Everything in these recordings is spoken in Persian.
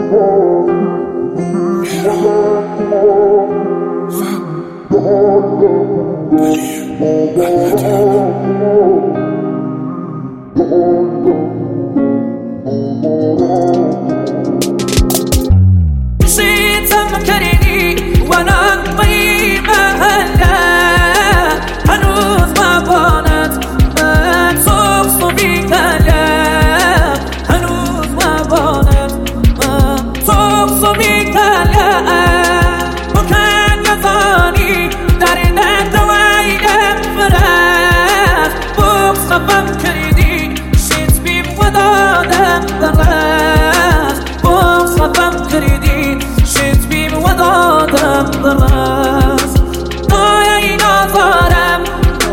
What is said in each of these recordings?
شيتم كريني وانا طيبة هلا هنوز ما بانت ما تصفصفي كلام هنوز ما بانت ما تصفصفي كلام وكان يظاني دارنا دوايدم فراس بوصفم كريني شيت بيم ودادم دراس بوصفم كريني شيت بيم ودادم دراس نايا نظرم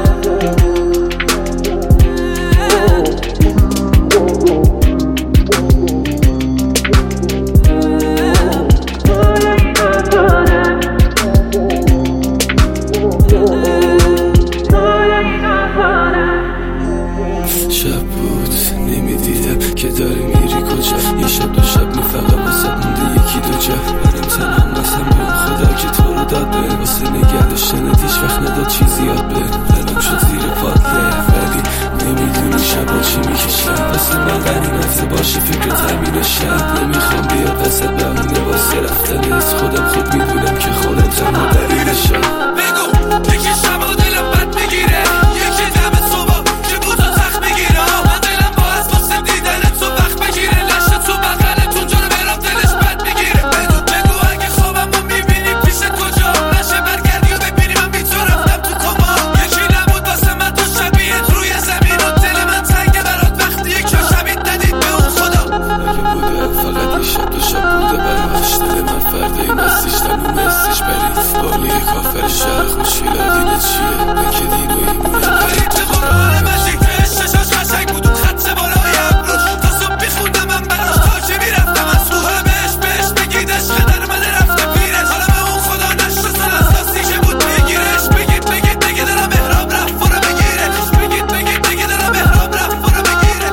شب بود نمیدیدم که داری میری کجا یه شب دو شب فقط واسه مونده یکی دو جا برم تنم قسم بهم خدا که تو رو داد بهم واسه نگه داشتنت هیچ وقت نداد چیزی یاد بهم دلم شد زیر پادله ولی نمیدونی شبا چی میکشم واسه من غنیمته باشه فکر تامین شب نمیخوام بیاد وسط بمونه واسه رفتنت خودم خوب میدونم که خودم تنها دلیلشم بگو یکی شبا دلم بد میگیره یکی دم صبح که بوتا تخت میگیره من دلم با از واسه دیدنت تو وقت بگیره لشت تو بغلتون جانو برام دلش بد میگیره بگو اگه خوابم رو میبینی پیش کجا نشه برگردی و ببینی من بی تو رفتم تو کما یکی نبود واسه من تو شبیهت روی زمین و دل من تنگه برات وقتی یکی شبیه ندید به اون خدا اگه بوده فقط یه شب دو شب بوده برمش دل من فرده این استیش تنون استیش برید بالی کافر شهر خوشیلا دینه چیه من که دین و ایمونم برید به قرآن مجید که ششاش قشنگ بود اون خط بالای ابروش تا صبح بیخوندم من براش تا که میرفتم از رو همهش بهش بگید عشق در من رفته پیرش حالا به اون خدا نشناسن اساسی که بود بگیرش بگید دارم احرام رفت فرا بگیره بگید دارم احرام رفت فرا بگیره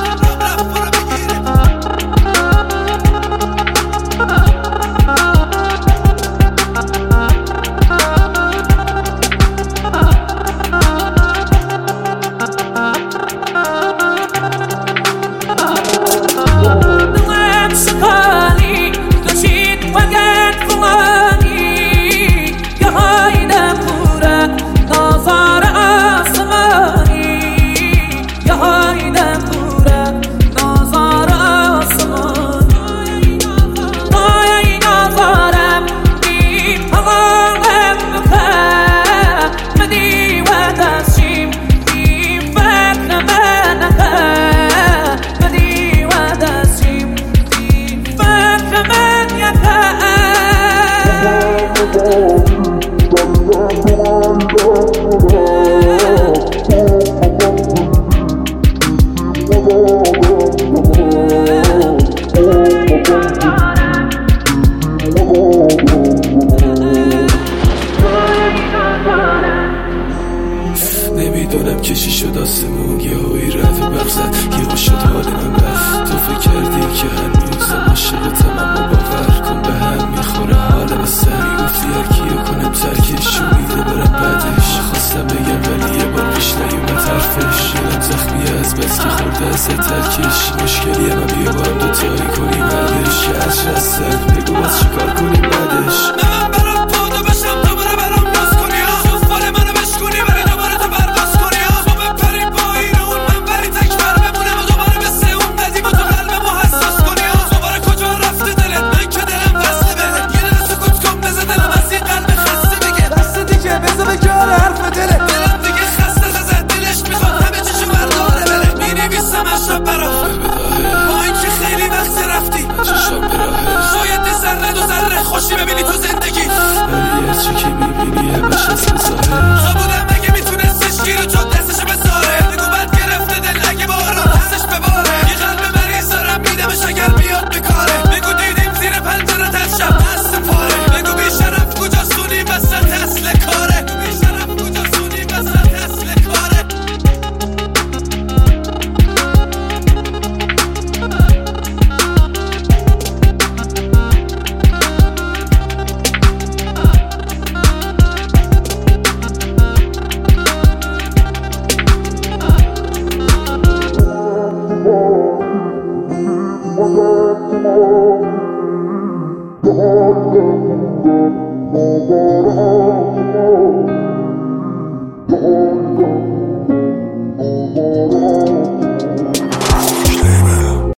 دلم شکانی کشید وقت فلانی یه هایدم پوره نازار آسمانی یه هایدم پوره نازار آسمانی نایای نازارم بی پلالم بکن مدی و دستشیم بی فکر منکن مدی و دستشیم بی فکر من یکن نمیدونم کشی شد آسمون یه هایی رد و بغزد یه شد حال من رفت تو فکر کردی که هنوزم عاشقتم اما باور کن به هم میخوره حالم از سری گفتی هرکیو کنم ترکش امیده برم بعدش خواستم بگم ولی یه بار پیش نیومد حرفش دلم زخمیه از بس که خورده از ترکش مشکلی هم بیا با هم دوتایی کنیم بعدش که از رستن بگو باز چیکار کنیم بعدش من برات پادو بشم دوباره برام ناز کنی شفال منو بشکنی ولی دوباره تو برباز کنی تو بپری با این اون من بری تکبر بمونم و دوباره مثل اون ندیم و تو قلبمو حساس کنی دوباره کجا رفته دلت من که دلم وصله بهت یه دل سکوت کن بزه دلم از این قلب خسته بگه دست دیگه بزه بگه حرف دلت دلم دیگه خسته زد دلش میخواد همه چیشو برداره بره مینویسم از شب برات با این که خیلی وقت رفتی چشم به راهش شاید ذره دو ذره خوشی ببینی تو زندگی حال